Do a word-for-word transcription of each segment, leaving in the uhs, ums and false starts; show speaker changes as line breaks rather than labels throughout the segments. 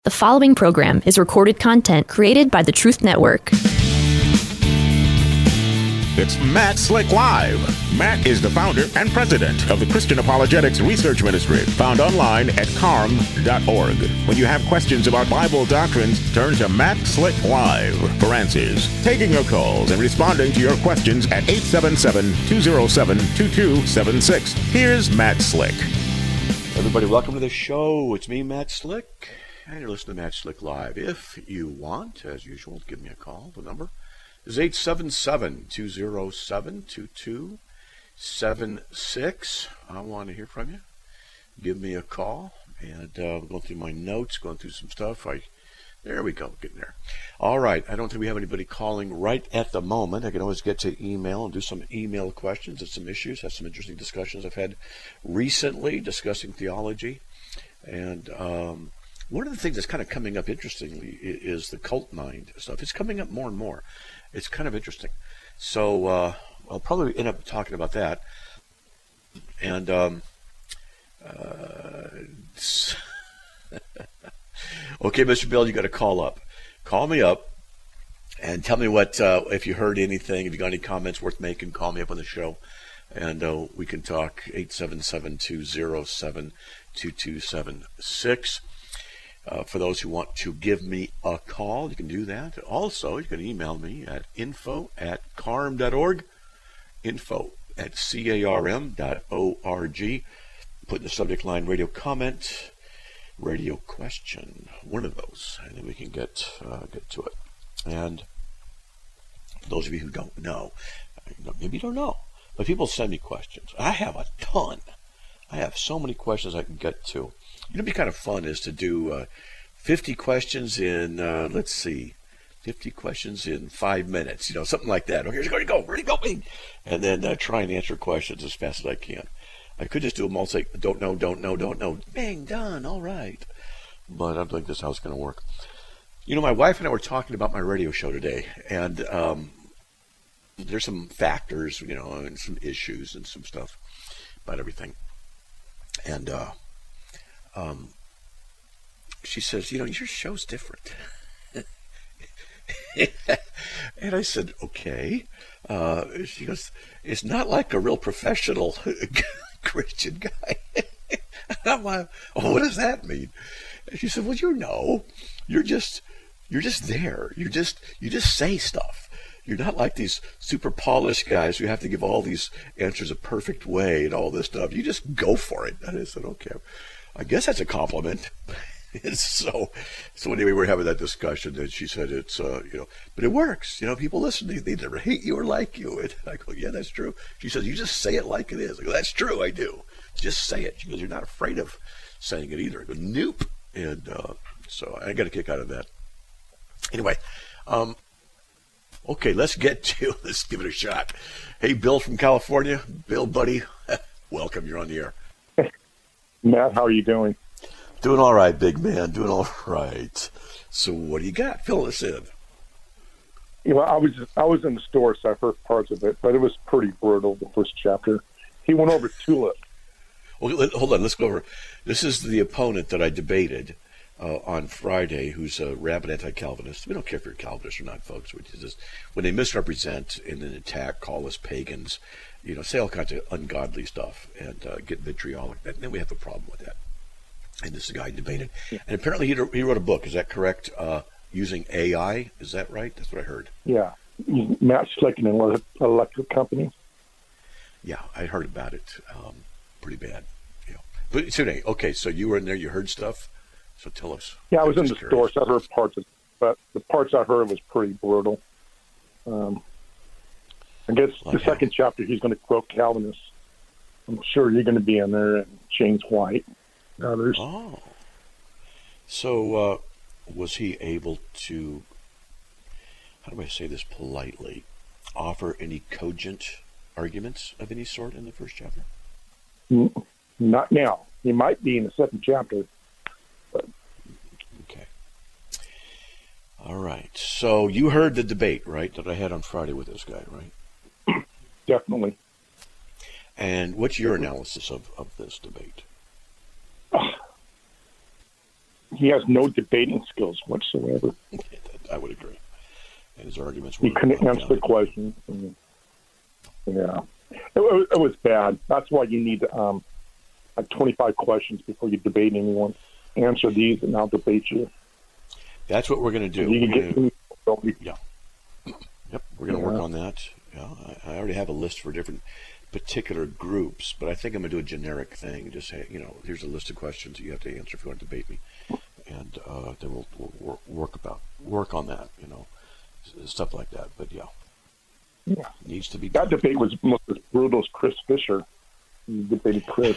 The following program is recorded content created by the Truth Network.
It's Matt Slick Live. Matt is the founder and president of the Christian Apologetics Research Ministry, found online at carm dot org. When you have questions about Bible doctrines, turn to Matt Slick Live for answers. Taking your calls and responding to your questions at eight seven seven, two oh seven, two two seven six. Here's Matt Slick.
Everybody, welcome to the show. It's me, Matt Slick, and you're listening to Matt Slick Live. If you want, as usual, give me a call. The number is eight seven seven, two oh seven, two two seven six. I want to hear from you. Give me a call. And uh, going through my notes, going through some stuff. I There we go, getting there. All right, I don't think we have anybody calling right at the moment. I can always get to email and do some email questions and some issues. Have some interesting discussions I've had recently discussing theology. And um, one of the things that's kind of coming up interestingly is the cult mind stuff. It's coming up more and more. It's kind of interesting. So uh, I'll probably end up talking about that. And um, uh, okay, Mister Bill, you got to call up. Call me up and tell me what uh, if you heard anything. If you got any comments worth making, call me up on the show, and uh, we can talk. eight seven seven, two oh seven, two two seven six. Uh, for those who want to give me a call, you can do that. Also, you can email me at info at carm dot org, info at carm dot org. Put in the subject line radio comment, radio question, one of those, and then we can get uh, get to it. And for those of you who don't know, maybe you don't know, but people send me questions. I have a ton. I have so many questions I can get to. You know, it'd be kind of fun is to do uh, fifty questions in, uh, let's see, fifty questions in five minutes, you know, something like that. Oh, here's where to go, where to go, and then uh, try and answer questions as fast as I can. I could just do them all, say, don't know, don't know, don't know, bang, done, all right. But I don't think this is how it's going to work. You know, my wife and I were talking about my radio show today, and um, there's some factors, you know, and some issues and some stuff about everything. And uh, um, she says, you know, your show's different. And I said, okay. Uh, she goes, it's not like a real professional Christian guy. I'm like, oh, what does that mean? And she said, well, you know, you're just, you're just there. You just, you just say stuff. You're not like these super polished guys who have to give all these answers a perfect way and all this stuff. You just go for it. And I said, okay, I guess that's a compliment. so, so anyway, we were having that discussion, and she said, it's, uh, you know, but it works. You know, people listen, they, they never hate you or like you. And I go, yeah, that's true. She says, you just say it like it is. I go, that's true, I do. Just say it. She goes, you're not afraid of saying it either. I go, nope. And uh, so I got a kick out of that. Anyway, um, okay, let's get to, let's give it a shot. Hey, Bill from California. Bill, buddy, welcome. You're on the air.
Matt, how are you doing?
Doing all right, big man. Doing all right. So what do you got? Fill us in.
You know, I was I was in the store, so I heard parts of it, but it was pretty brutal, the first chapter. He went over Tulip.
Well, hold on. Let's go over. This is the opponent that I debated uh, on Friday, who's a rabid anti-Calvinist. We don't care if you're a Calvinist or not, folks. We just, when they misrepresent in an attack, call us pagans, you know, say all kinds of ungodly stuff and uh, get vitriolic, then we have a problem with that. And this guy debated. Yeah. And apparently he, he wrote a book. Is that correct? Uh, using A I. Is that right? That's what I heard.
Yeah. Matt Slick, an electric company.
Yeah, I heard about it. Um, pretty bad. Yeah. But today, okay, so you were in there, you heard stuff. So tell us.
Yeah, I was in the curious. store, so I heard parts of it. But the parts I heard was pretty brutal. Um, I guess well, the yeah. second chapter, he's going to quote Calvinists. I'm sure you're going to be in there, and James White. Others.
Oh, so uh, was he able to, how do I say this politely, offer any cogent arguments of any sort in the first chapter?
Not now. He might be in the second chapter. But.
Okay. All right. So you heard the debate, right, that I had on Friday with this guy, right?
Definitely.
And what's your analysis of, of this debate?
he has no debating skills whatsoever.
I would agree. And his arguments were...
He couldn't answer the questions. And, yeah. It, it, it was bad. That's why you need um, like twenty-five questions before you debate anyone. Answer these, and I'll debate you.
That's what we're going to do.
You can get
gonna, yeah. Yep, we're going to yeah. work on that. Yeah, I, I already have a list for different particular groups, but I think I'm going to do a generic thing. Just say, you know, here's a list of questions that you have to answer if you want to debate me, and uh, then we'll, we'll work about work on that. You know, stuff like that. But yeah,
yeah,
it needs to be.
That
done.
Debate was almost as brutal as Chris Fisher. You debated Chris.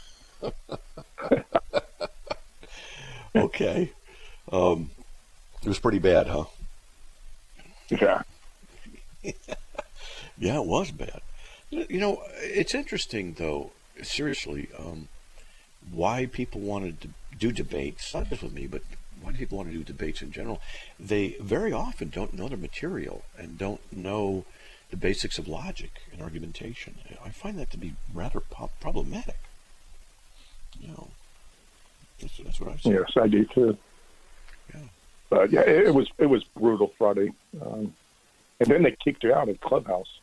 Okay, um, it was pretty bad, huh?
Yeah.
Yeah, it was bad. You know, it's interesting, though, seriously, um, why people wanted to do debates, not just with me, but why do people want to do debates in general? They very often don't know their material and don't know the basics of logic and argumentation. I find that to be rather po- problematic. You know, that's, that's what I've seen.
Yes, I do, too.
Yeah.
But, yeah, it, it was it was brutal Friday. Um, and then they kicked you out of Clubhouse.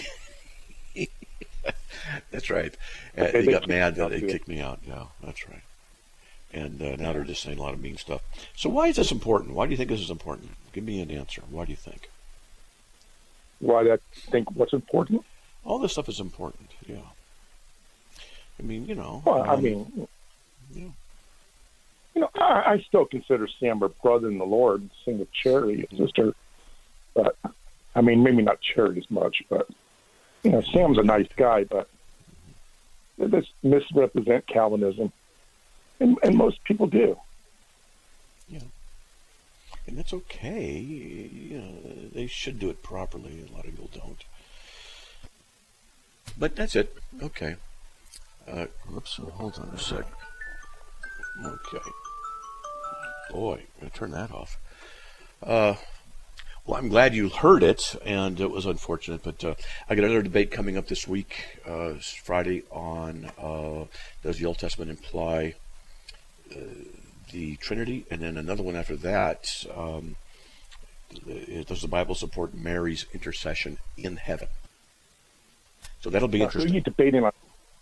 That's right. Uh, they, they got mad that they kicked me out. Yeah, that's right. And uh, now they're just saying a lot of mean stuff. So why is this important? Why do you think this is important? Give me an answer. Why do you think?
Why do I think what's important?
All this stuff is important, yeah. I mean, you know.
Well,
um,
I mean,
yeah.
you know, I, I still consider Sam a brother in the Lord, same with Cherry, his sister. But, I mean, maybe not Cherry as much, but, you know, Sam's a nice guy, but they misrepresent Calvinism. And, and most people do.
Yeah. And that's okay. You know, they should do it properly. A lot of people don't. But that's it. Okay. Uh, whoops. Hold on a sec. Okay. Boy, I'm going to turn that off. Uh, well, I'm glad you heard it, and it was unfortunate, but uh, I got another debate coming up this week, uh, Friday, on uh, does the Old Testament imply uh, the Trinity, and then another one after that, um, does the Bible support Mary's intercession in heaven? So that'll be
uh,
interesting.
Who are you debating on?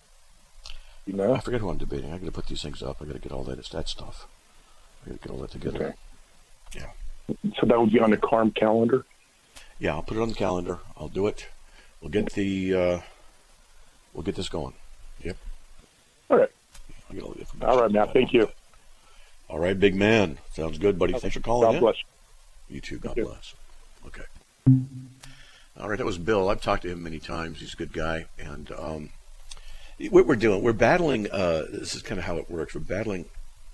You know?
I forget who I'm debating. I got to put these things up. I got to get all that that stuff. I got to get all that together.
Okay.
Yeah.
So that would be on the Carm calendar.
Yeah, I'll put it on the calendar. I'll do it. We'll get the. Uh, we'll get this going. Yep.
All right.
I'll get all, the
all right, Matt. Thank you.
All right, big man. Sounds good, buddy. Thanks for calling
God
in.
bless
you. You too. God
Thank
bless. You. Okay. All right, that was Bill. I've talked to him many times. He's a good guy, and um, what we're doing, we're battling. Uh, this is kind of how it works. We're battling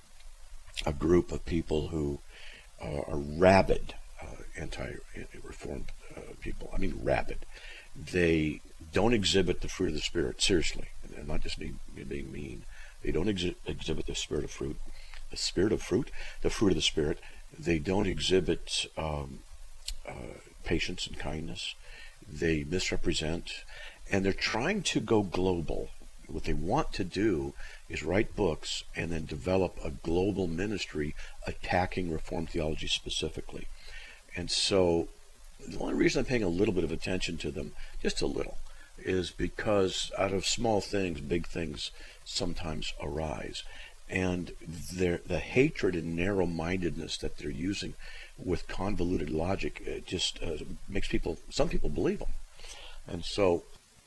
a group of people who uh, are rabid uh, anti-reformed uh, people. I mean, rabid. They don't exhibit the fruit of the Spirit, seriously, and not just me being mean. They don't exhi- exhibit the spirit of fruit, the spirit of fruit, the fruit of the Spirit. They don't exhibit um, uh, patience and kindness. They misrepresent, and they're trying to go global. What they want to do is write books and then develop a global ministry attacking Reformed theology specifically. And so the only reason I'm paying a little bit of attention to them, just a little, is because out of small things, big things sometimes arise. And the hatred and narrow-mindedness that they're using with convoluted logic, it just uh, makes people, some people believe them. And so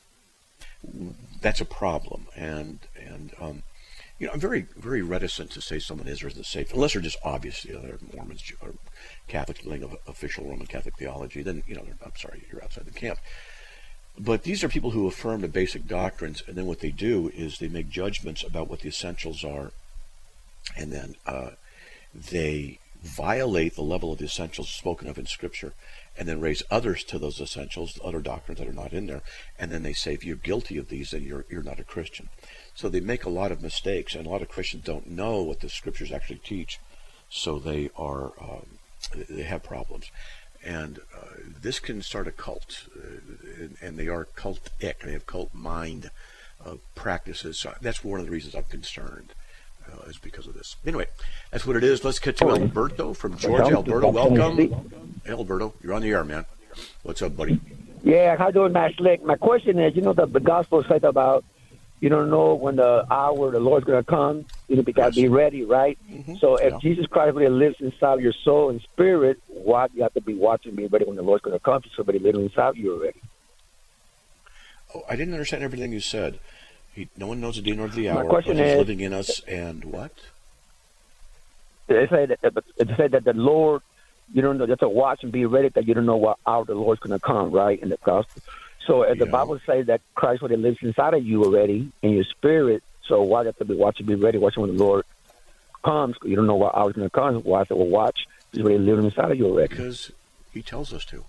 that's a problem. And, and um, you know, I'm very, very reticent to say someone is or isn't safe, unless they're just obvious, you know, they're Mormons or Catholics living of official Roman Catholic theology. Then, you know, I'm sorry, you're outside the camp. But these are people who affirm the basic doctrines, and then what they do is they make judgments about what the essentials are, and then uh, they violate the level of the essentials spoken of in Scripture, and then raise others to those essentials, other doctrines that are not in there, and then they say, if you're guilty of these, then you're you're not a Christian. So they make a lot of mistakes, and a lot of Christians don't know what the Scriptures actually teach, so they are um, they have problems. And uh, this can start a cult, uh, and, and they are cultic. They have cult mind uh, practices. So that's one of the reasons I'm concerned. uh, is because of this. Anyway, that's what it is. Let's get to Alberto from Georgia. Alberto, welcome. Hey, Alberto, you're on the air, man. What's up, buddy?
Yeah, how you doing, Matt Slick? My question is, you know, the, the gospel says about you don't know when the hour the Lord's going to come. You know, you got to
Yes.
be ready, right?
Mm-hmm.
So if
Yeah.
Jesus Christ really lives inside of your soul and spirit, why you have to be watching, be ready when the Lord's going to come? Somebody living inside of you already.
Oh, I didn't understand everything you said. He, no one knows the day nor the
My
hour, but
question
he's
is-
living in us, and what?
They say that, it said that the Lord, you don't know, you have to watch and be ready that you don't know what hour the Lord's going to come, right, in the gospel. So if the
Yeah.
Bible says that Christ already lives inside of you already in your spirit, so why do you have to be watching, be ready, watching when the Lord comes? You don't know what hour it's going to come. Why I said, well, watch. He's already living inside of you already.
Because he tells us to.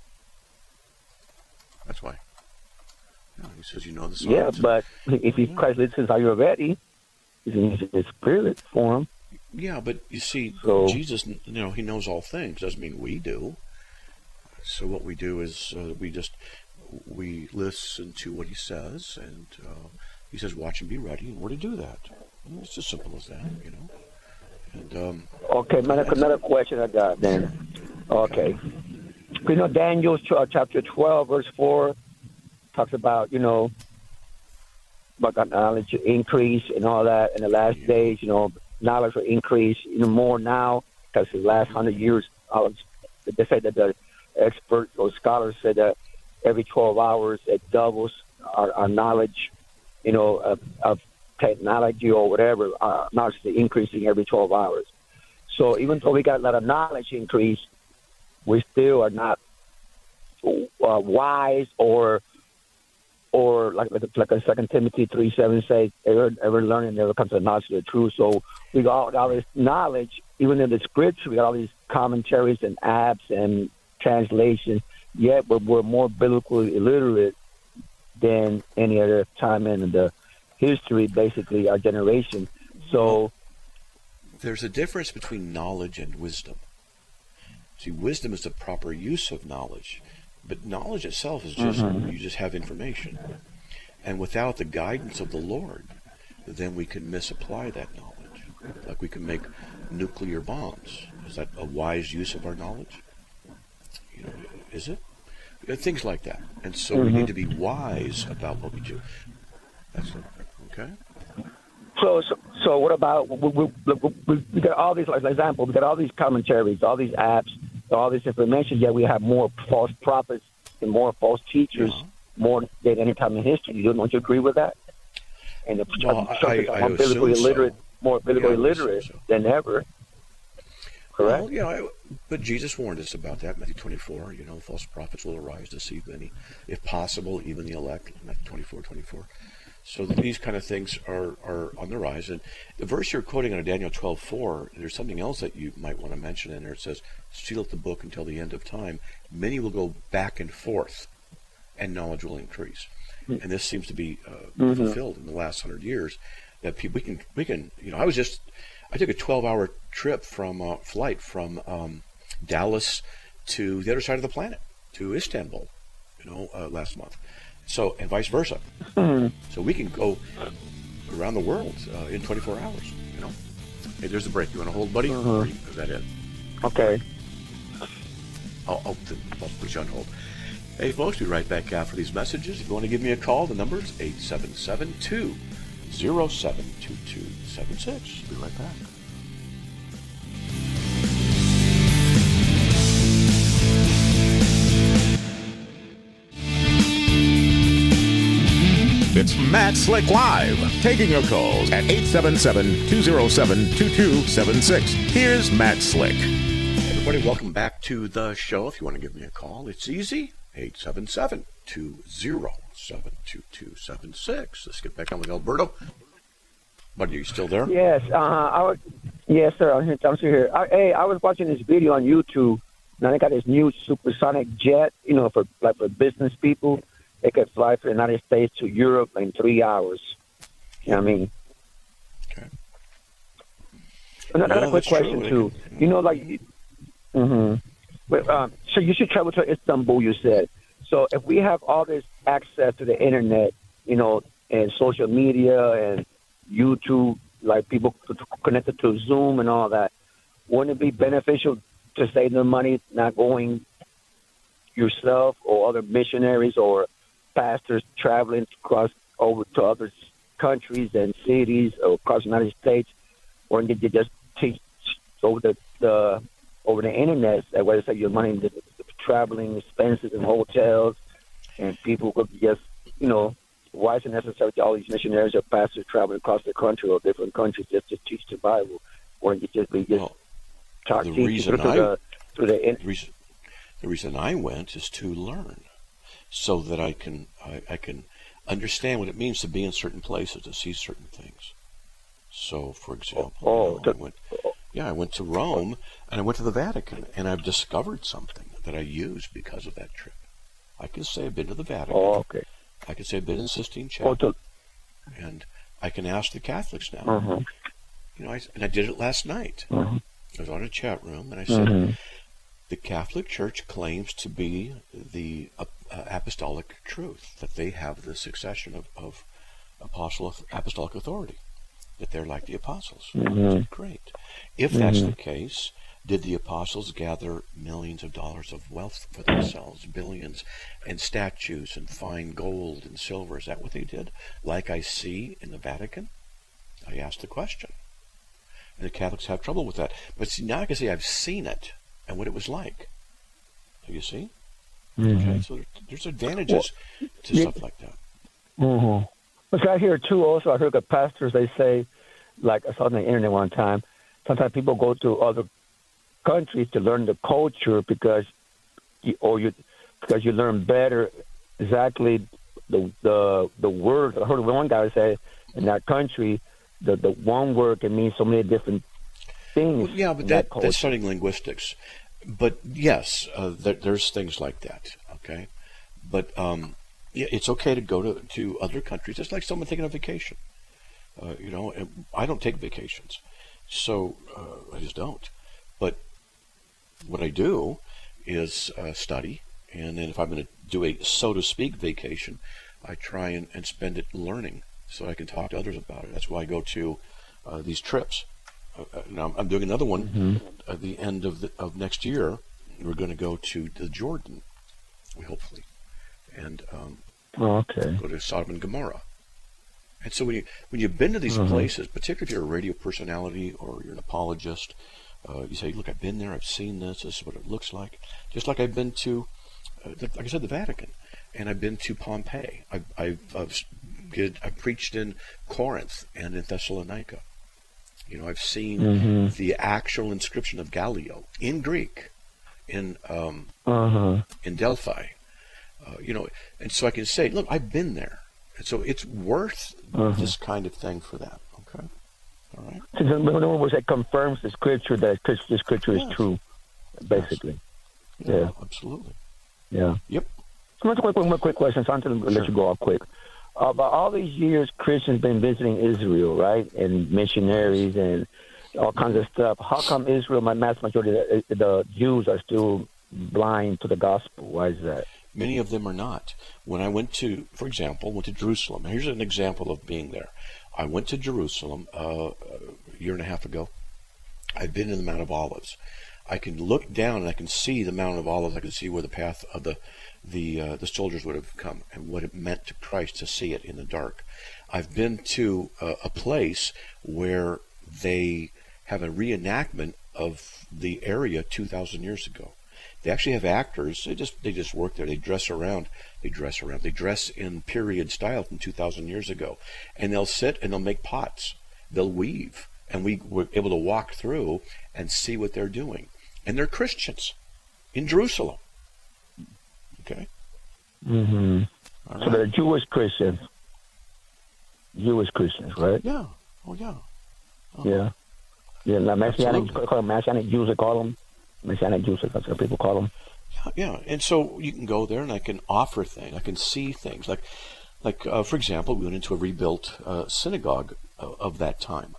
That's why. Yeah, he says, you know the signs.
Yeah, but if he, Christ lives inside you already, he's in his, his spirit form.
Yeah, but you see,
So-
Jesus, you know, he knows all things. Doesn't mean we do. So what we do is uh, we just we listen to what he says, and uh, he says, "Watch and be ready," and we're to do that. And it's as simple as that, you know. And um,
Okay, man, that's another question I got then. Okay. You know, Daniel ch- chapter twelve, verse four, talks about, you know, about that knowledge increase and all that in the last
Yeah.
days, you know, knowledge will increase even more now because the last hundred years, uh, they say that the experts or scholars said that every twelve hours it doubles our, our knowledge, you know, of, of technology or whatever. Uh, knowledge is increasing every twelve hours. So even though we got a lot of knowledge increase, we still are not uh, wise or or like like, like a Second Timothy three seven says, ever, ever learning never comes to the knowledge of the truth. So we got all, all this knowledge, even in the scripture, we got all these commentaries and apps and translations, yet we're, we're more biblically illiterate than any other time in the history, basically, our generation. So
there's a difference between knowledge and wisdom. See, wisdom is the proper use of knowledge, but knowledge itself is just,
Mm-hmm.
you just have information. And without the guidance of the Lord, then we can misapply that knowledge. Like we can make nuclear bombs. Is that a wise use of our knowledge? You know, is it? Uh, Things like that. And so we need to be wise about what we do. That's it. Okay?
So, so, so what about we, we, we, we got all these, like for example, we got all these commentaries, all these apps, all this information. Yet we have more false prophets and more false teachers,
Yeah.
more than any time in history. You don't, don't you agree with that? And the
Well,
churches
I-
are
I
more
assume
biblically
so.
illiterate, more biblically
Yeah, I would assume
illiterate
so.
than ever. Correct.
Well, yeah, I- but Jesus warned us about that, Matthew twenty-four. You know, false prophets will arise to deceive many, if possible, even the elect, Matthew twenty-four, twenty-four. So these kind of things are, are on the rise. And the verse you're quoting out of Daniel twelve four, there's something else that you might want to mention in there. It says, seal up the book until the end of time. Many will go back and forth, and knowledge will increase. And this seems to be uh, fulfilled in the last hundred years. That people, we can, we can, you know, I was just, I took a twelve-hour trip from uh, flight from um, Dallas to the other side of the planet, to Istanbul, you know, uh, last month. So, and vice versa. So we can go around the world uh, in twenty-four hours, you know. Hey, there's the break. You want to hold, buddy? Or is that it?
Okay.
I'll, I'll, I'll put you on hold. Hey, folks, we'll be right back after these messages. If you want to give me a call, the number is eight seven seven, two oh seven, two two seven six. Be right back.
It's Matt Slick Live, taking your calls at eight seven seven, two oh seven, two two seven six. Here's Matt Slick.
Everybody, welcome back to the show. If you want to give me a call, it's easy. eight seven seven, two oh seven, two two seven six. Let's get back on with Alberto. Buddy, are you still there?
Yes. Uh, I was. Yes, sir. I'm here. I'm still here. I, hey, I was watching this video on YouTube. Now they got this new supersonic jet. You know, for like for business people. They could fly from the United States to Europe in three hours. You know what I mean?
Okay.
Another
Yeah,
quick
that's true.
question,
They
too.
can-
You know, like, mm-hmm. But, um, so you should travel to Istanbul, you said. So if we have all this access to the internet, you know, and social media and YouTube, like people connected to Zoom and all that. Wouldn't it be beneficial to save the money not going yourself or other missionaries or pastors traveling across over to other countries and cities or across the United States, or did you just teach over the, the over the internet? That way, save your money in the, the traveling expenses and hotels, and people could just, you know, why is it necessary to all these missionaries or pastors traveling across the country or different countries just to teach the Bible, or you just be just
well,
talk
the
teach
reason
through
I,
the through the, in-
the reason the reason I went is to learn, so that I can I, I can understand what it means to be in certain places, to see certain things. So, for example,
oh,
you know, I went, yeah, I went to Rome and I went to the Vatican, and I've discovered something that I use because of that trip. I can say I've been to the Vatican.
Oh, okay.
I can say I've been in Sistine Chapel,
Oh, to,
and I can ask the Catholics now.
uh-huh.
You know, I, and I did it last night.
Uh-huh.
I was on a chat room, and I said,
uh-huh.
the Catholic Church claims to be the uh, uh, apostolic truth, that they have the succession of, of apostle, apostolic authority, that they're like the apostles.
Mm-hmm.
I said, great. If that's the case, did the apostles gather millions of dollars of wealth for themselves, billions, and statues and fine gold and silver? Is that what they did? Like I see in the Vatican? I asked the question. And the Catholics have trouble with that. But see, now I can say I've seen it and what it was like. Do you see? Mm-hmm. Okay, so there's advantages well, to yeah. stuff like that.
Mm-hmm. But I hear too. Also, I heard the pastors, they say, like I saw on the internet one time, sometimes people go to other countries to learn the culture because, you, or you, because you learn better exactly the the the word. I heard one guy say in that country, the the one word can mean so many different things.
Well, yeah, but that, that that's studying linguistics. But yes, uh, there, there's things like that. Okay, but um, yeah, it's okay to go to, to other countries. It's like someone taking a vacation. Uh, you know, I don't take vacations, so uh, I just don't. But what I do is uh, study, and then if I'm going to do a, so to speak, vacation, I try and, and spend it learning so I can talk to others about it. That's why I go to uh, these trips. Uh, now I'm doing another one mm-hmm. at the end of the, of next year. We're going to go to the Jordan, hopefully, and um,
oh, okay.
go to Sodom and Gomorrah. And so when you when you've been to these mm-hmm. places, particularly if you're a radio personality or you're an apologist, uh, you say, "Look, I've been there. I've seen this. This is what it looks like." Just like I've been to, uh, the, like I said, the Vatican, and I've been to Pompeii. I've I've, I've, did, I've preached in Corinth and in Thessalonica. You know, I've seen mm-hmm. the actual inscription of Gallio in Greek, in um, uh-huh. in Delphi. Uh, you know, and so I can say, look, I've been there, and so it's worth uh-huh. this kind of thing for that. Okay, all right.
So in other words, that confirms the scripture that the scripture yes. is true, basically.
Yes. Yeah,
yeah,
absolutely.
Yeah.
Yep.
So one quick, one quick question. So I'm going to let sure. you go off quick. Uh, about all these years, Christians been visiting Israel, right, and missionaries and all kinds of stuff. How come Israel, my mass majority, of the, the Jews are still blind to the gospel? Why is that?
Many of them are not. When I went to, for example, went to Jerusalem. Here's an example of being there. I went to Jerusalem uh, a year and a half ago. I've been in the Mount of Olives. I can look down and I can see the Mount of Olives. I can see where the path of the the uh, the soldiers would have come and what it meant to Christ to see it in the dark. I've been to uh, a place where they have a reenactment of the area two thousand years ago. They actually have actors. They just they just work there. They dress around. They dress around. They dress in period style from two thousand years ago, and they'll sit and they'll make pots. They'll weave, and we were able to walk through and see what they're doing. And they're Christians in Jerusalem. Okay.
Mm-hmm. All right. So they're Jewish Christians. Jewish Christians, right?
Yeah. Oh, yeah. Oh.
Yeah. Yeah. Now, Messianic, call them Messianic Jews, they call them. Messianic Jews, that's what people call them.
Yeah, yeah. And so you can go there and I can offer things. I can see things. Like, like uh, for example, we went into a rebuilt uh, synagogue of, of that time.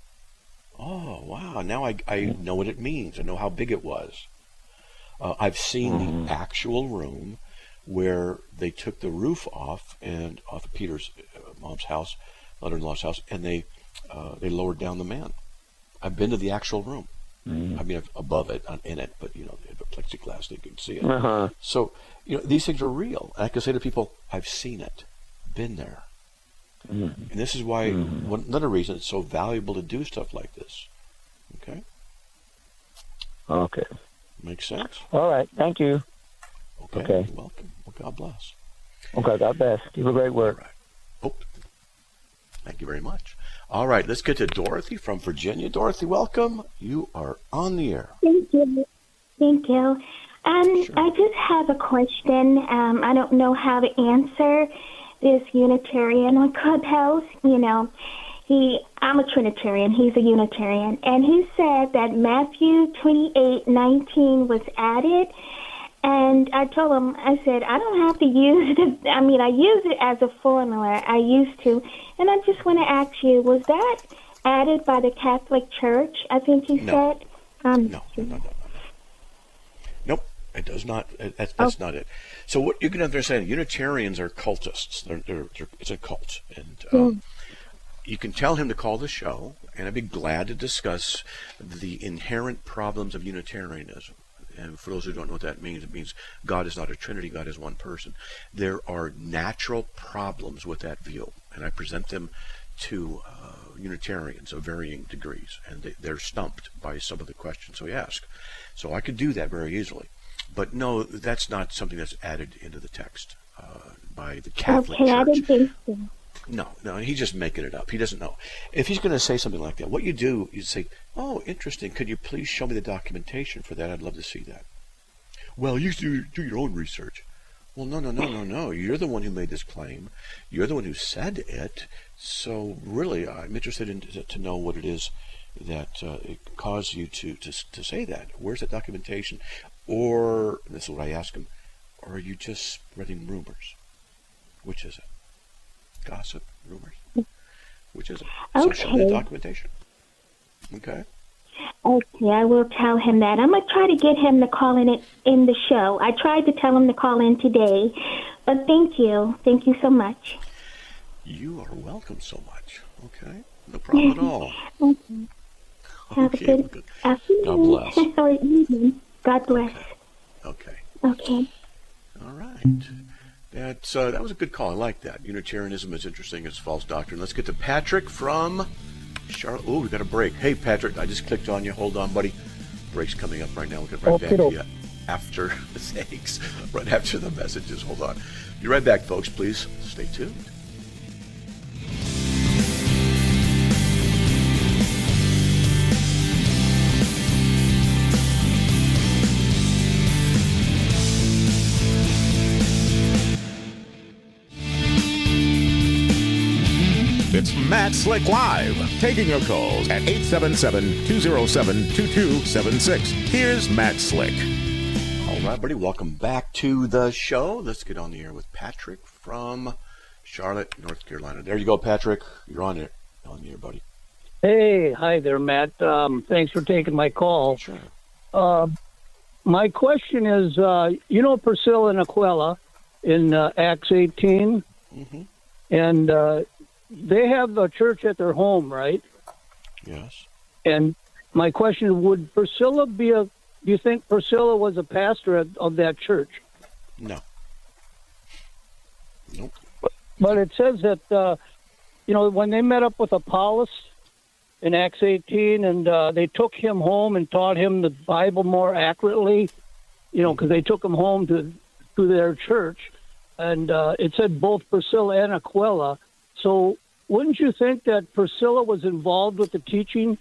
Oh, wow. Now I, I know what it means. I know how big it was. Uh, I've seen mm-hmm. the actual room where they took the roof off and off of Peter's uh, mom's house, mother-in-law's house, and they uh, they lowered down the man. I've been to the actual room. Mm-hmm. I mean, above it, in it, but, you know, they have a plexiglass, they can see it.
Uh-huh.
So, you know, these things are real. And I can say to people, I've seen it, been there. Mm-hmm. And this is why, mm-hmm. one, another reason it's so valuable to do stuff like this. Okay?
Okay.
Makes sense?
All right. Thank you.
Okay.
Okay.
You're welcome. Well, God bless.
Okay. God bless. You have a great work.
All right. Oh, thank you very much. All right. Let's get to Dorothy from Virginia. Dorothy, welcome. You are on the air.
Thank you. Thank you. Um,
Sure.
I just have a question. Um, I don't know how to answer this Unitarian on Clubhouse. You know, he I'm a Trinitarian. He's a Unitarian, and he said that Matthew twenty-eight nineteen was added. And I told him, I said, I don't have to use it. I mean, I use it as a formula. I used to. And I just want to ask you, was that added by the Catholic Church, I think you
No.
said? Um,
No, no, no, no, no. Nope, it does not. It, that's that's not it. So what you can understand, Unitarians are cultists. They're, they're, they're, it's a cult. And um, you can tell him to call the show, and I'd be glad to discuss the inherent problems of Unitarianism. And for those who don't know what that means, it means God is not a Trinity, God is one person. There are natural problems with that view, and I present them to uh, Unitarians of varying degrees, and they, they're stumped by some of the questions we ask. So I could do that very easily. But no, that's not something that's added into the text uh, by the Catholic
okay,
Church.
I didn't think so.
No, no, he's just making it up. He doesn't know. If he's going to say something like that, what you do is say, oh, interesting, could you please show me the documentation for that? I'd love to see that. Well, you do, do your own research. Well, no, no, no, no, no. You're the one who made this claim. You're the one who said it. So really, I'm interested in to know what it is that uh, it caused you to, to, to say that. Where's the documentation? Or, this is what I ask him, or are you just spreading rumors? Which is it? Gossip, rumors. Which is it? So show me the documentation. Okay.
Okay, I will tell him that. I'm going to try to get him to call in it in the show. I tried to tell him to call in today, but thank you. Thank you so much.
You are welcome so much. Okay. No problem at all.
Okay. Have
Okay,
a good
good.
afternoon.
God bless.
Or evening. God bless.
Okay.
Okay.
All right. That's, uh, that was a good call. I like that. Unitarianism is interesting as false doctrine. Let's get to Patrick from Charlotte. Oh, we got a break. Hey, Patrick, I just clicked on you. Hold on, buddy. Break's coming up right now. We'll get right
Okay,
back to
okay.
you after the thanks, right after the messages. Hold on. Be right back, folks. Please stay tuned.
It's Matt Slick Live, taking your calls at eight seven seven, two oh seven, two two seven six. Here's Matt Slick.
All right, buddy. Welcome back to the show. Let's get on the air with Patrick from Charlotte, North Carolina. There you go, Patrick. You're on there. On the air, buddy.
Hey, hi there, Matt. Um, thanks for taking my call.
Sure.
Uh, my question is, uh, you know Priscilla and Aquila in uh, Acts eighteen?
Mm-hmm.
And uh, they have a church at their home, right?
Yes.
And my question, would Priscilla be a, do you think Priscilla was a pastor of, of that church?
No. Nope.
But it says that, uh, you know, when they met up with Apollos in Acts eighteen, and uh, they took him home and taught him the Bible more accurately, you know, because they took him home to, to their church, and uh, it said both Priscilla and Aquila. So wouldn't you think that Priscilla was involved with the teaching?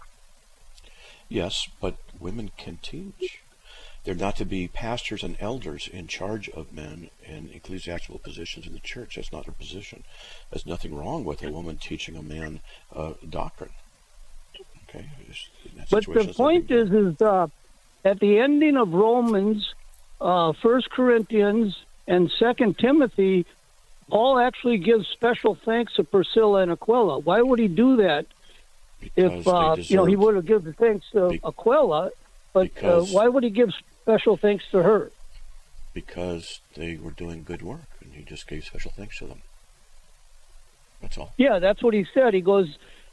Yes, but women can teach. They're not to be pastors and elders in charge of men in ecclesiastical positions in the church. That's not their position. There's nothing wrong with a woman teaching a man uh, doctrine. Okay. In that
But
situation,
the point is, is uh, at the ending of Romans, uh, First Corinthians, and Second Timothy, Paul actually gives special thanks to Priscilla and Aquila. Why would he do that? If uh, you know, he would have given thanks to
Be-
Aquila, but uh,
because-
why would he give special thanks to her?
Because they were doing good work, and he just gave special thanks to them. That's all.
Yeah, that's what he said. He goes,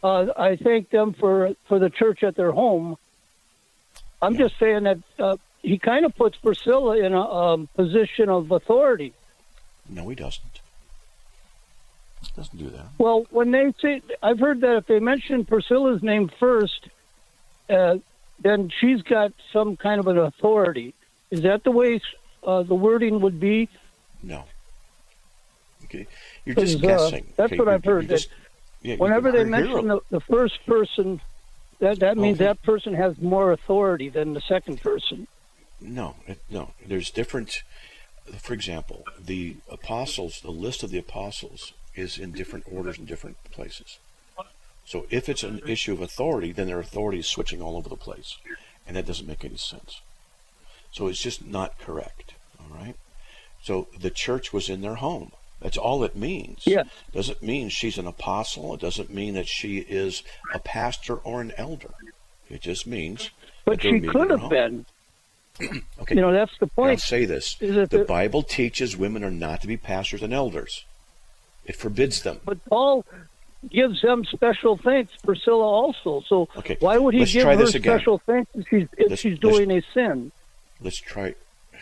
uh, I thank them for, for the church at their home. I'm
Yeah.
just saying that uh, he kind of puts Priscilla in a um, position of authority.
No, he doesn't. He doesn't do that.
Well, when they say, I've heard that if they mention Priscilla's name first, uh, then she's got some kind of an authority. Is that the way uh, the wording would be?
No. Okay, you're just
'Cause, uh,
guessing.
that's
okay?
what
You're-
I've heard,
you're just- yeah, you-
Whenever they
here-
mention
here-
the, the first person, that, that means
Oh,
that person has more authority than the second person.
No, it, no. There's different. For example, the apostles, the list of the apostles is in different orders in different places. So if it's an issue of authority, then their authority is switching all over the place, and that doesn't make any sense. So it's just not correct. All right. So the church was in their home. That's all it means.
Yeah.
Doesn't mean she's an apostle. It doesn't mean that she is a pastor or an elder. It just means.
But
that they
she
meet in
could
their
have
home.
been.
Okay.
You know, that's the
I'll
point.
say this.
Is that
The
the-
Bible teaches women are not to be pastors and elders. It forbids them.
But Paul gives them special thanks, Priscilla also. So
Okay,
why would he
let's
give
try
her
this again.
special thanks if she's, if
Let's-
she's
let's-
doing a sin?
Let's try.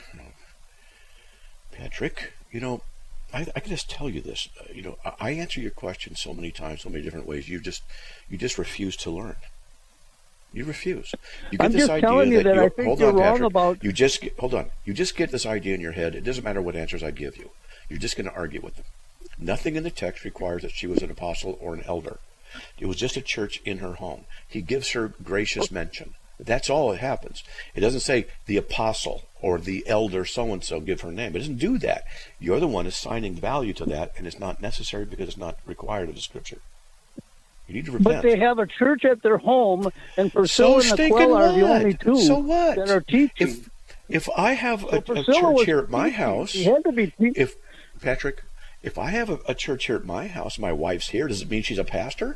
Patrick, you know, I, I can just tell you this. Uh, you know, I, I answer your question so many times, so many different ways. You just, you just refuse to learn. You refuse. You get
I'm
this
just
idea
telling you that
you're,
I think
hold
you're
on,
wrong
Patrick.
about-
You just get, hold on. You just get this idea in your head. It doesn't matter what answers I give you. You're just going to argue with them. Nothing in the text requires that she was an apostle or an elder. It was just a church in her home. He gives her gracious mention. That's all it happens. It doesn't say the apostle or the elder so-and-so give her name. It doesn't do that. You're the one assigning value to that, and it's not necessary because it's not required of the Scripture. You need to repent.
But they have a church at their home, and Priscilla
so
and
stinking
Aquila are the
what?
only two
So what?
that are teaching.
If if I have
So
a, a
Priscilla
church
was
here at my
teaching.
house,
She had to be teaching.
if Patrick, if I have a, a church here at my house, my wife's here, does it mean she's a pastor?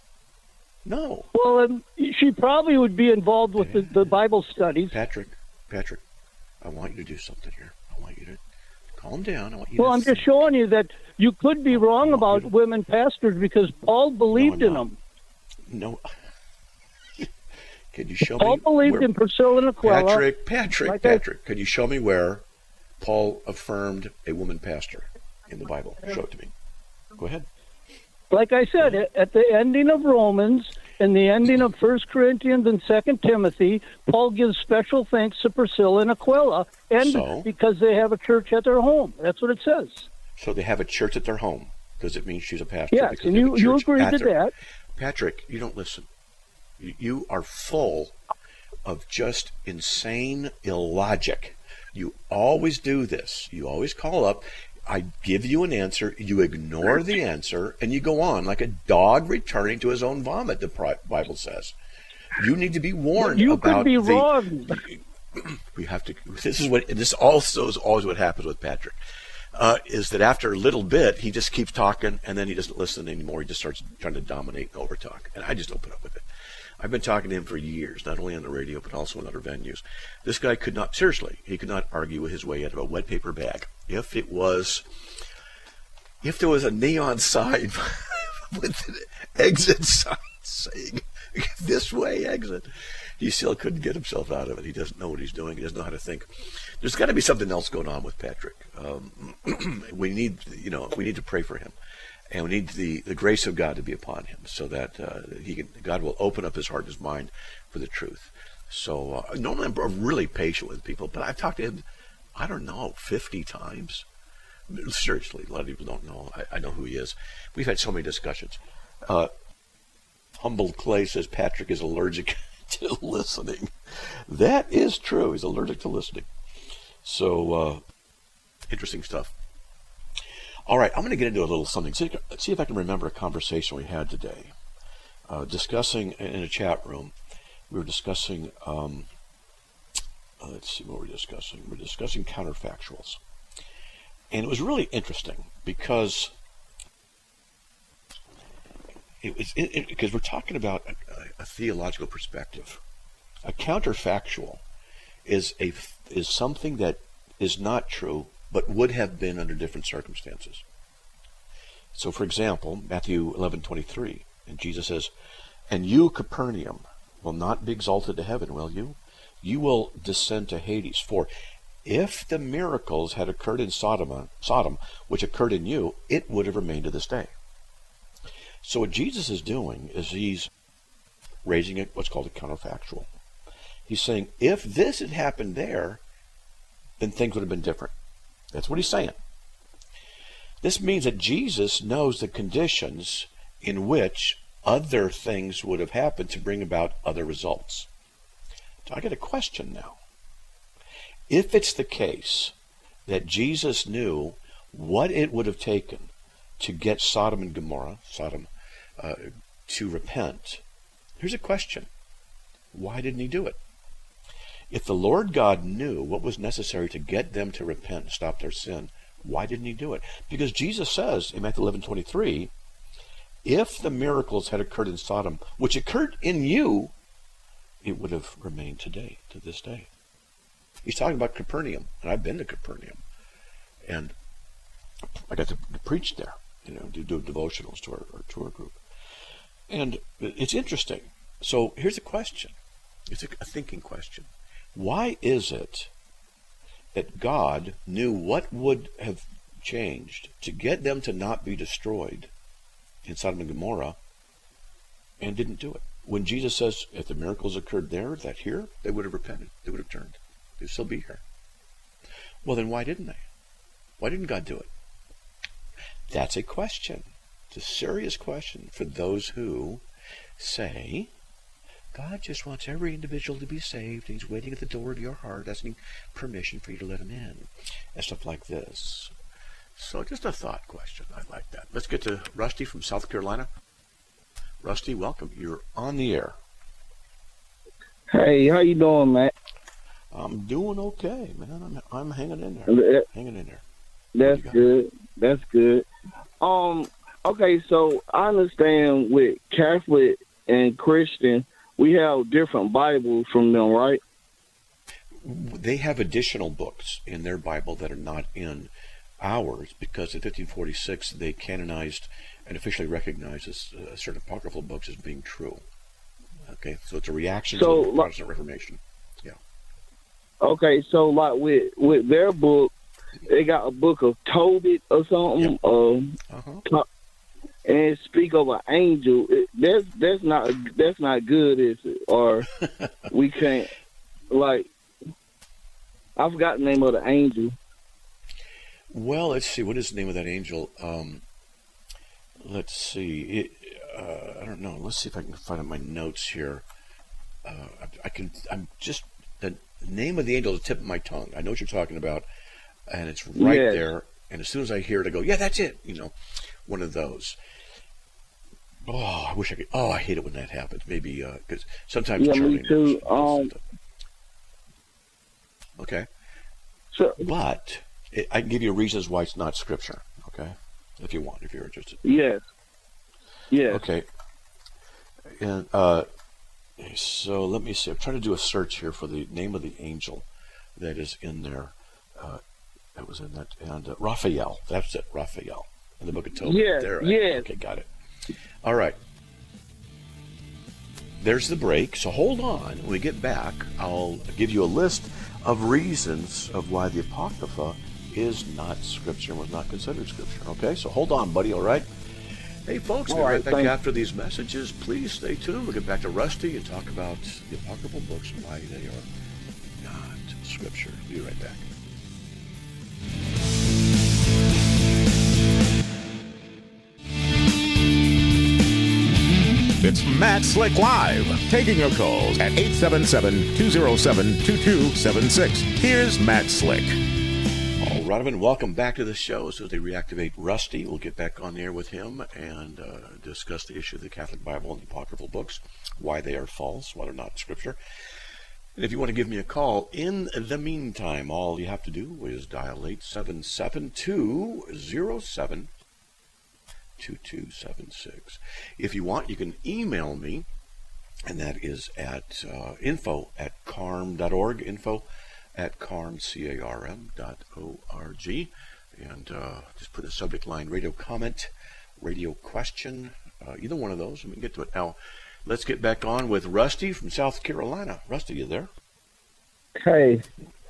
No.
Well, um, she probably would be involved with the, the Bible studies.
Patrick, Patrick, I want you to do something here. I want you to calm down. I want you
Well,
to
I'm just
think.
showing you that you could be wrong
no,
about
you-
women pastors because Paul believed
I'm
in
not.
them.
No. Can you show
Paul
me
believed
where,
in Priscilla and Aquila.
Patrick, Patrick,
Like I-
Patrick, can you show me where Paul affirmed a woman pastor in the Bible? Show it to me. Go ahead.
Like I said, at at the ending of Romans and the ending of First Corinthians and Second Timothy, Paul gives special thanks to Priscilla and Aquila, and
So?
because they have a church at their home. That's what it says.
So they have a church at their home. Does it mean she's a pastor?
Yes,
Because
and
they have
you,
a
you
church
agree
at
to
their-
that.
Patrick, you don't listen. You, you are full of just insane illogic. You always do this. You always call up. I give you an answer. You ignore the answer, and you go on like a dog returning to his own vomit, the Pri- Bible says. You need to be warned
You
about
could be
the,
wrong.
we have to. This is what. This also is always what happens with Patrick. Uh, is that after a little bit he just keeps talking and then he doesn't listen anymore. He just starts trying to dominate and overtalk, and I just open up with it. I've been talking to him for years, not only on the radio but also in other venues. This guy could not, seriously, he could not argue his way out of a wet paper bag. If it was, if there was a neon sign with an exit sign saying this way exit, he still couldn't get himself out of it. He doesn't know what he's doing. He doesn't know how to think. There's got to be something else going on with Patrick. Um, we need, you know, we need to pray for him, and we need the, the grace of God to be upon him, so that uh, he can, God will open up his heart and his mind for the truth. So uh, normally I'm really patient with people, but I've talked to him, I don't know, fifty times. Seriously, a lot of people don't know. I, I know who he is. We've had so many discussions. Uh, Humble Clay says Patrick is allergic to listening. That is true. He's allergic to listening. So, uh, interesting stuff. All right, I'm going to get into a little something. See, see if I can remember a conversation we had today. Uh, discussing in a chat room, we were discussing, um, uh, let's see what we're discussing. We're discussing counterfactuals. And it was really interesting because it was it, it, because we're talking about a, a theological perspective. A counterfactual is a is something that is not true but would have been under different circumstances. So, for example, Matthew eleven twenty-three, And Jesus says, and you, Capernaum, will not be exalted to heaven, will you? You will descend to Hades. For if the miracles had occurred in Sodom, Sodom, which occurred in you, it would have remained to this day. So what Jesus is doing is he's raising it what's called a counterfactual. He's saying, if this had happened there, then things would have been different. That's what he's saying. This means that Jesus knows the conditions in which other things would have happened to bring about other results. So I get a question now. If it's the case that Jesus knew what it would have taken to get Sodom and Gomorrah, Sodom, uh, to repent, here's a question. Why didn't he do it? If the Lord God knew what was necessary to get them to repent and stop their sin, why didn't he do it? Because Jesus says in Matthew eleven twenty-three, if the miracles had occurred in Sodom, which occurred in you, it would have remained today, to this day. He's talking about Capernaum, and I've been to Capernaum, and I got to preach there, you know, do, do devotionals to our, our tour group. And it's interesting. So here's a question. It's a, a thinking question. Why is it that God knew what would have changed to get them to not be destroyed in Sodom and Gomorrah and didn't do it? When Jesus says, if the miracles occurred there, that here, they would have repented. They would have turned. They'd still be here. Well, then why didn't they? Why didn't God do it? That's a question. It's a serious question for those who say, God just wants every individual to be saved. He's waiting at the door of your heart, asking permission for you to let him in. And stuff like this. So just a thought question. I like that. Let's get to Rusty from South Carolina. Rusty, welcome. You're on the air.
Hey, how you doing, Matt?
I'm doing okay, man. I'm I'm hanging in there.
That,
hanging in there.
That's good. That's good. Um. Okay, so I understand with Catholic and Christian, we have different Bibles from them, right?
They have additional books in their Bible that are not in ours, because in fifteen forty-six they canonized and officially recognized as, uh, certain apocryphal books as being true. Okay, so it's a reaction
so,
to the Protestant Reformation. Yeah.
Okay, so like with with their book, they got a book of Tobit or something,
yep.
um,
uh-huh.
and speak of an angel. It, that's that's not that's not good, is it? Or we can't like. I forgot the name of the angel.
Well, let's see. What is the name of that angel? Um, let's see. It, uh, I don't know. Let's see if I can find out my notes here. Uh, I, I can. I'm just the name of the angel is the tip of my tongue. I know what you're talking about, and it's right
yes.
there. And as soon as I hear it, I go, "Yeah, that's it." You know, one of those. Oh, I wish I could. Oh, I hate it when that happens. Maybe because uh, sometimes
yeah,
Charlie
me too.
knows,
Um,
okay,
so,
but it, I can give you reasons why it's not scripture. Okay, if you want, if you're interested.
Yes. Yes.
Okay. And uh, so let me see. I'm trying to do a search here for the name of the angel that is in there. Uh, that was in that, and uh, Raphael. That's it, Raphael, in the Book of Tobit.
Yes.
There,
Yes.
Okay, got it. All right. There's the break. So hold on. When we get back, I'll give you a list of reasons of why the Apocrypha is not scripture and was not considered scripture. Okay, so hold on, buddy. All right. Hey, folks, we'll be right back after these messages. Please stay tuned. We'll get back to Rusty and talk about the apocryphal books and why they are not scripture. We'll be right back.
It's Matt Slick Live, taking your calls at eight seven seven, two oh seven, two two seven six. Here's Matt Slick.
All right, and welcome back to the show. So as they reactivate Rusty, we'll get back on the air with him and uh, discuss the issue of the Catholic Bible and the apocryphal books, why they are false, why they're not scripture. And if you want to give me a call in the meantime, all you have to do is dial eight seven seven, two oh seven, two two seven six. If you want, you can email me, and that is at uh, info at carm dot org, info at carm, C A R M dot O R G, and uh, just put a subject line, radio comment, radio question, Uh, either one of those, and we can get to it. Now, let's get back on with Rusty from South Carolina. Rusty, you there?
Hey.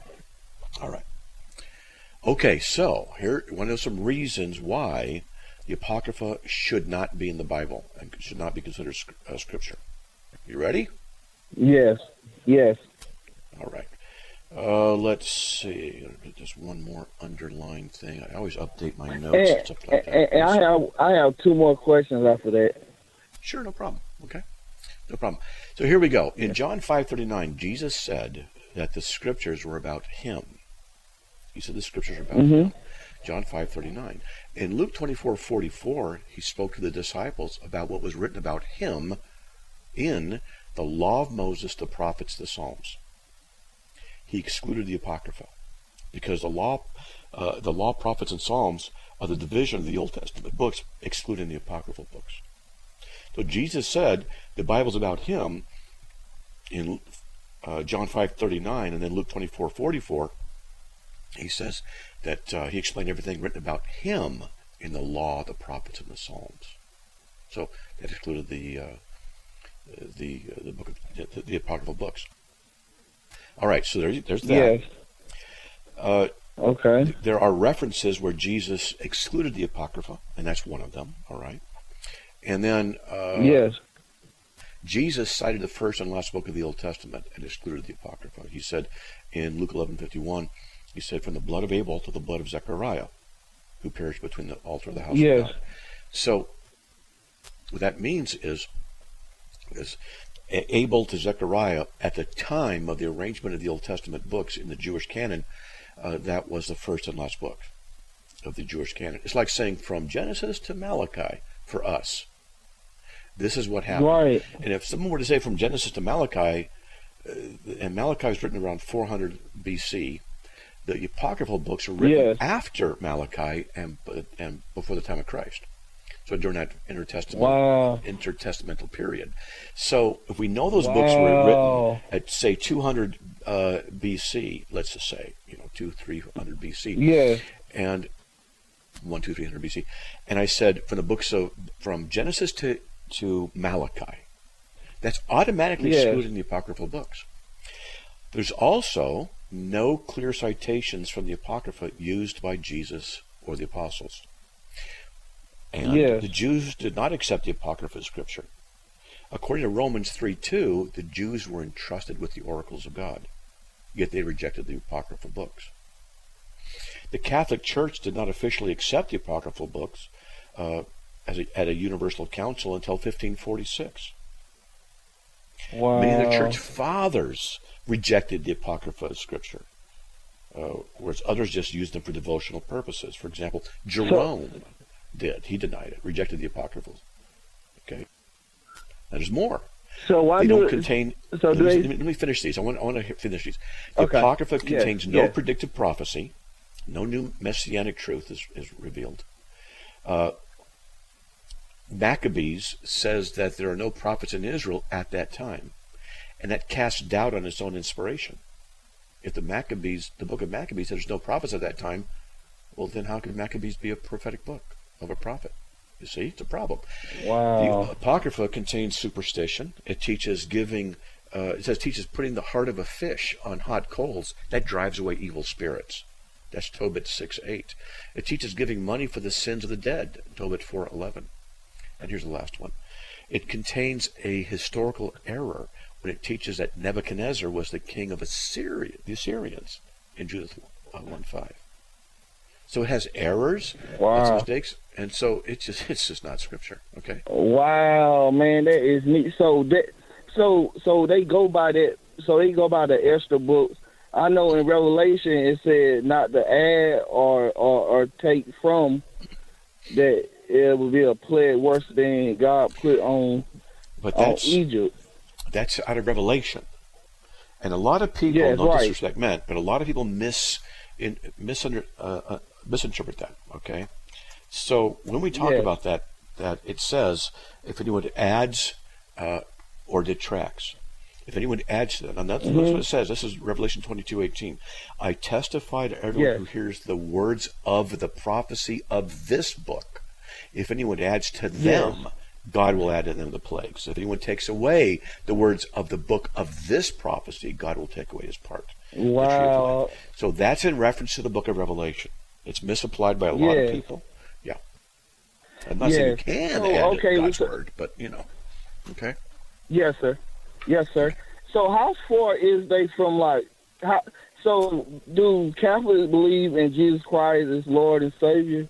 All right. Okay, so here one of some reasons why the Apocrypha should not be in the Bible and should not be considered uh, Scripture. You ready?
Yes. Yes.
All right. Uh, let's see. Just one more underlined thing. I always update my notes
And,
and stuff like that.
and, and I have I have two more questions after that.
Sure, no problem. Okay, no problem. So here we go. In John five thirty-nine, Jesus said that the Scriptures were about Him. He said the Scriptures are about
Mm-hmm.
Him. John five thirty-nine. In Luke twenty-four forty-four, He spoke to the disciples about what was written about Him in the Law of Moses, the Prophets, the Psalms. He excluded the Apocrypha because the law, uh, the law, prophets, and Psalms are the division of the Old Testament books, excluding the Apocryphal books. So Jesus said the Bible's about Him in uh, John five thirty-nine, and then Luke twenty-four forty-four. He says that uh, He explained everything written about Him in the law, the prophets, and the Psalms. So that excluded the uh, the uh, the book of the, the Apocryphal books. All right, so there's there's that.
Yes.
Uh,
Okay.
th- there are references where Jesus excluded the Apocrypha, and that's one of them. All right, and then uh,
Yes.
Jesus cited the first and last book of the Old Testament and excluded the Apocrypha. He said in Luke eleven fifty-one, he said, "From the blood of Abel to the blood of Zechariah, who perished between the altar of the house
Yes.
of God." So what that means is, is A- Abel to Zechariah, at the time of the arrangement of the Old Testament books in the Jewish canon, uh, that was the first and last book of the Jewish canon. It's like saying from Genesis to Malachi for us. This is what happened.
Right.
And if someone were to say from Genesis to Malachi, uh, and Malachi is written around four hundred B C, the Apocryphal books are written
Yes.
after Malachi and and before the time of Christ. So during that intertestament,
Wow.
intertestamental period. So if we know those books were
Wow.
written at, say, two hundred uh, B C, let's just say, you know, two, three hundred B C,
Yes.
and one, two, three hundred B C, and I said from the books of from Genesis to to Malachi, that's automatically
Yes.
excluding the Apocryphal books. There's also no clear citations from the Apocrypha used by Jesus or the apostles. And
Yes.
the Jews did not accept the Apocrypha as Scripture. According to Romans three two, the Jews were entrusted with the oracles of God, yet they rejected the Apocryphal books. The Catholic Church did not officially accept the Apocryphal books uh, as a, at a universal council until fifteen forty-six.
Wow.
Many of the church fathers rejected the Apocrypha as Scripture, uh, whereas others just used them for devotional purposes. For example, Jerome did. He denied it, rejected the Apocryphals. Okay? Now there's more.
So why
They
do
don't
it-
contain...
So
let,
do
me,
they?
let me- let me finish these. I want, I want to finish these. The
Okay.
Apocrypha
Yes,
contains no
yes.
predictive prophecy. No new messianic truth is, is revealed. Uh, Maccabees says that there are no prophets in Israel at that time, and that casts doubt on its own inspiration. If the Maccabees, the book of Maccabees, says there's no prophets at that time, well, then how could Maccabees be a prophetic book of a prophet? You see, it's a problem.
Wow.
The Apocrypha contains superstition. It teaches giving. Uh, it says teaches putting the heart of a fish on hot coals. That drives away evil spirits. That's Tobit six eight. It teaches giving money for the sins of the dead. Tobit four eleven. And here's the last one. It contains a historical error when it teaches that Nebuchadnezzar was the king of Assyria, the Assyrians, in Judith one five. So it has errors,
Wow.
it's mistakes, and so it's just it's just not Scripture. Okay.
Wow, man, that is neat. So that, so so they go by that. So they go by the Esther books. I know in Revelation it said not to add or or, or take from that. It would be a plague worse than God put on,
But
on
that's
Egypt.
that's out of Revelation, and a lot of people,
Yes,
no
right.
disrespect meant, but a lot of people mis in, misunder, uh, uh, misinterpret that. Okay, so when we talk
Yes.
about that, that it says if anyone adds uh, or detracts, if anyone adds to that, and that's,
Mm-hmm.
that's what it says. This is Revelation twenty-two eighteen. I testify to everyone
Yes.
who hears the words of the prophecy of this book. If anyone adds to them, God will add to them the plagues. If anyone takes away the words of the book of this prophecy, God will take away his part.
Wow.
So that's in reference to the book of Revelation. It's misapplied by a lot
yes.
of people. Yeah. I'm not yes. saying you can
oh,
add
okay,
God's
so,
word, but, you know. Okay?
Yes, sir. Yes, sir. So how far is they from, like, how? So do Catholics believe in Jesus Christ as Lord and Savior?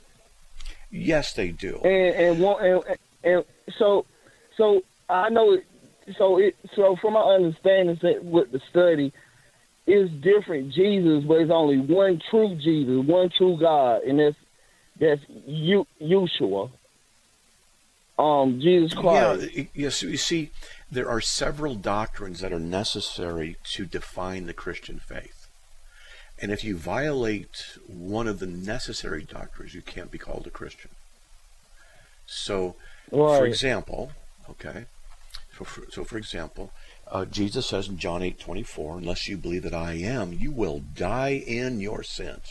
Yes, they do.
And and one, and, and so so I know it, so it so from my understanding with the study, it's different Jesus, but it's only one true Jesus, one true God, and that's that's you Yeshua. Um, Jesus Christ.
Yeah, yes. You see, there are several doctrines that are necessary to define the Christian faith. And if you violate one of the necessary doctrines, you can't be called a Christian. So, right. for example, okay, so for, so for example, uh, Jesus says in John eight twenty-four, unless you believe that I am, you will die in your sins.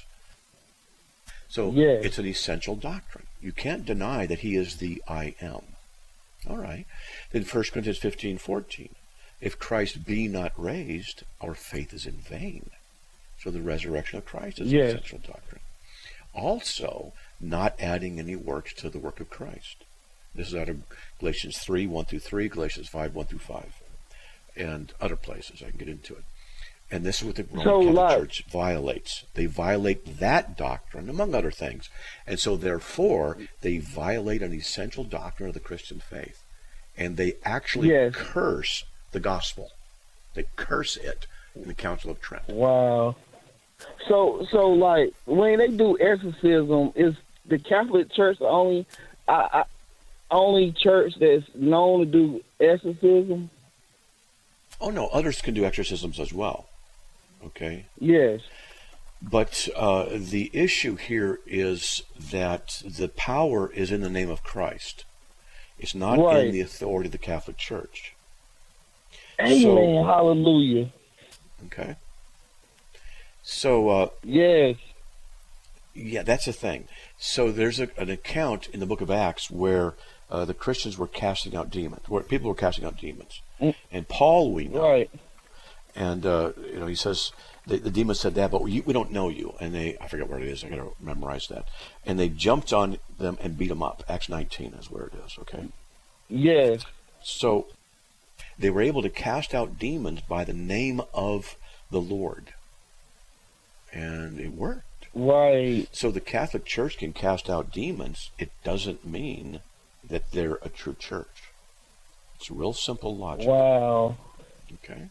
So
yes.
it's an essential doctrine. You can't deny that he is the I am. All right. Then First Corinthians fifteen fourteen. If Christ be not raised, our faith is in vain. So the resurrection of Christ is
yes.
an essential doctrine. Also, not adding any works to the work of Christ. This is out of Galatians three, one through three, Galatians five, one through five, and other places. I can get into it. And this is what the Roman
so,
Catholic
like,
Church violates. They violate that doctrine, among other things. And so, therefore, they violate an essential doctrine of the Christian faith. And they actually
yes.
curse the gospel. They curse it in the Council of Trent.
Wow. So, so like, when they do exorcism, is the Catholic Church the only, I, I, only church that's known to do exorcism?
Oh, no, others can do exorcisms as well. Okay?
Yes.
But uh, the issue here is that the power is in the name of Christ. It's not
right.
in the authority of the Catholic Church.
Amen. So, hallelujah.
Okay. So, uh,
yes.
Yeah, that's the thing. So there's a, an account in the book of Acts where uh, the Christians were casting out demons, where people were casting out demons. Mm. And Paul, we know.
Right.
And, uh, you know, he says, the, the demons said that, but we, we don't know you. And they, I forget where it is, I got to memorize that. And they jumped on them and beat them up. Acts nineteen is where it is, okay?
Yes.
So they were able to cast out demons by the name of the Lord. And it worked.
Right.
So the Catholic Church can cast out demons. It doesn't mean that they're a true church. It's real simple logic.
Wow.
Okay.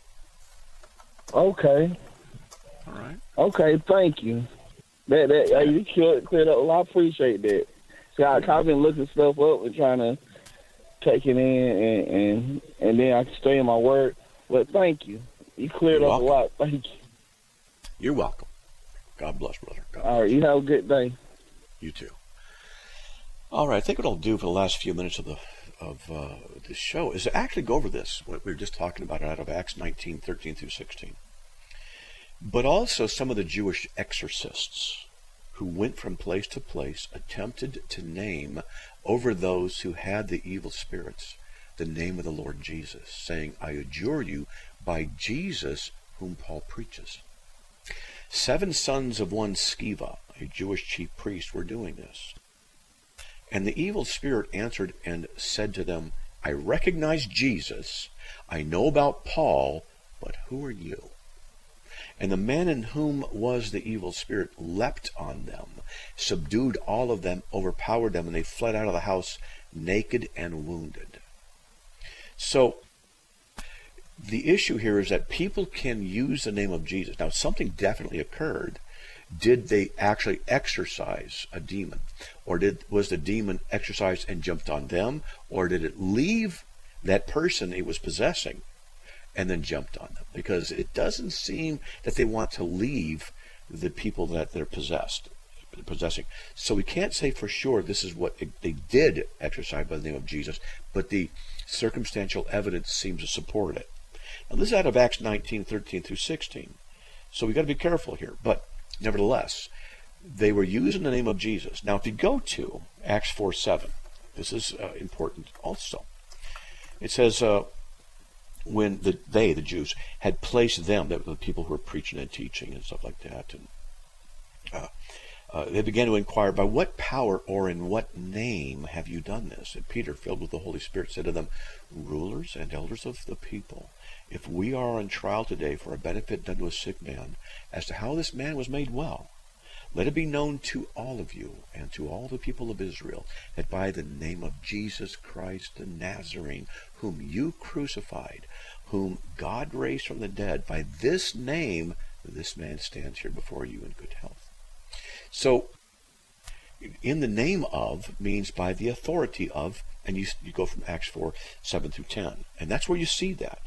Okay.
All right.
Okay, thank you. That that yeah. you cleared up. Well, I appreciate that. See, I, I've been looking stuff up and trying to take it in, and and, and then I can stay in my work. But thank you. You cleared
You're
up
welcome.
a lot. Thank you.
You're welcome. God bless, brother. God
All right,
bless.
you have a good day.
You too. All right, I think what I'll do for the last few minutes of the of uh, this show is to actually go over this, what we were just talking about out of Acts nineteen, thirteen through sixteen. But also some of the Jewish exorcists who went from place to place, attempted to name over those who had the evil spirits the name of the Lord Jesus, saying, I adjure you by Jesus whom Paul preaches. Seven sons of one Sceva, a Jewish chief priest, were doing this. And the evil spirit answered and said to them, I recognize Jesus, I know about Paul, but who are you? And the man in whom was the evil spirit leapt on them, subdued all of them, overpowered them, and they fled out of the house naked and wounded. So, the issue here is that people can use the name of Jesus. Now, something definitely occurred. Did they actually exorcise a demon? Or did was the demon exorcised and jumped on them? Or did it leave that person it was possessing and then jumped on them? Because it doesn't seem that they want to leave the people that they're possessed, possessing. So we can't say for sure this is what it, they did exorcise by the name of Jesus, but the circumstantial evidence seems to support it. Now, this is out of Acts nineteen, thirteen through sixteen. So we've got to be careful here. But nevertheless, they were using the name of Jesus. Now, if you go to Acts four seven, This is uh, important also. It says, uh, when the, they, the Jews, had placed them, the, the people who were preaching and teaching and stuff like that, and uh, uh, they began to inquire, by what power or in what name have you done this? And Peter, filled with the Holy Spirit, said to them, rulers and elders of the people, if we are on trial today for a benefit done to a sick man, as to how this man was made well, let it be known to all of you and to all the people of Israel that by the name of Jesus Christ the Nazarene, whom you crucified, whom God raised from the dead, by this name this man stands here before you in good health. So, in the name of means by the authority of, and you, you go from Acts four, seven through ten. And that's where you see that.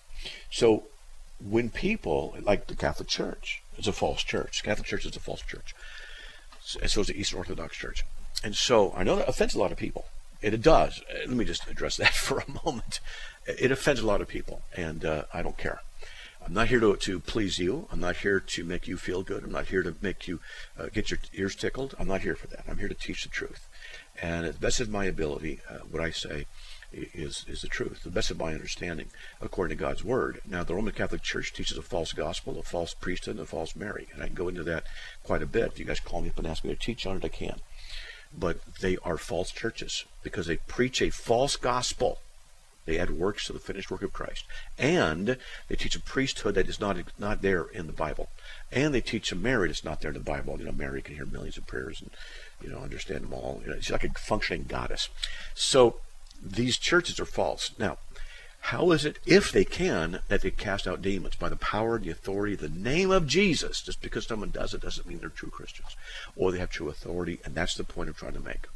So, when people, like the Catholic Church, is a false church. The Catholic Church is a false church. And so is the Eastern Orthodox Church. And so, I know that offends a lot of people. It, it does. Let me just address that for a moment. It offends a lot of people, and uh, I don't care. I'm not here to, to please you. I'm not here to make you feel good. I'm not here to make you uh, get your ears tickled. I'm not here for that. I'm here to teach the truth. And at the best of my ability, uh, what I say is is the truth, the best of my understanding, according to God's Word. Now, the Roman Catholic Church teaches a false gospel, a false priesthood, and a false Mary. And I can go into that quite a bit. If you guys call me up and ask me to teach on it, I can. But they are false churches because they preach a false gospel. They add works to the finished work of Christ. And they teach a priesthood that is not not there in the Bible. And they teach a Mary that's not there in the Bible. You know, Mary can hear millions of prayers and, you know, understand them all. You know, she's like a functioning goddess. So these churches are false. Now, how is it, if they can, that they cast out demons? By the power and the authority of the name of Jesus. Just because someone does it doesn't mean they're true Christians. Or they have true authority, and that's the point I'm trying to make.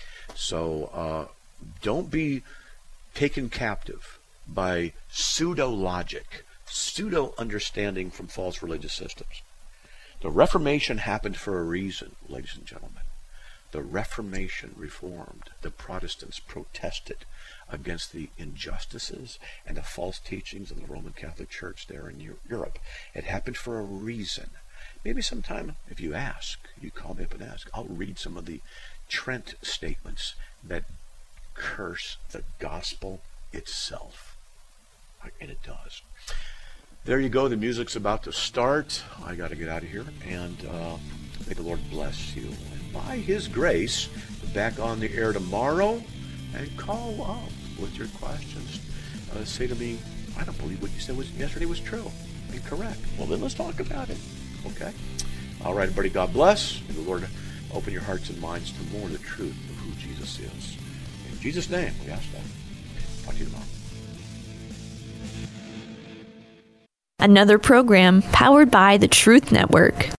So uh, don't be taken captive by pseudo-logic, pseudo-understanding from false religious systems. The Reformation happened for a reason, ladies and gentlemen. The Reformation reformed. The Protestants protested against the injustices and the false teachings of the Roman Catholic Church there in Europe. It happened for a reason. Maybe sometime, if you ask, you call me up and ask, I'll read some of the Trent statements that curse the gospel itself. And it does. There you go. The music's about to start. I got to get out of here. And uh, may the Lord bless you. And by His grace, back on the air tomorrow. And call up with your questions. Uh, say to me, I don't believe what you said was yesterday was true. Incorrect. Well, then let's talk about it. Okay? All right, everybody. God bless. May the Lord open your hearts and minds to more of the truth of who Jesus is. In Jesus' name, we ask that. Talk to you tomorrow.
Another program powered by the Truth Network.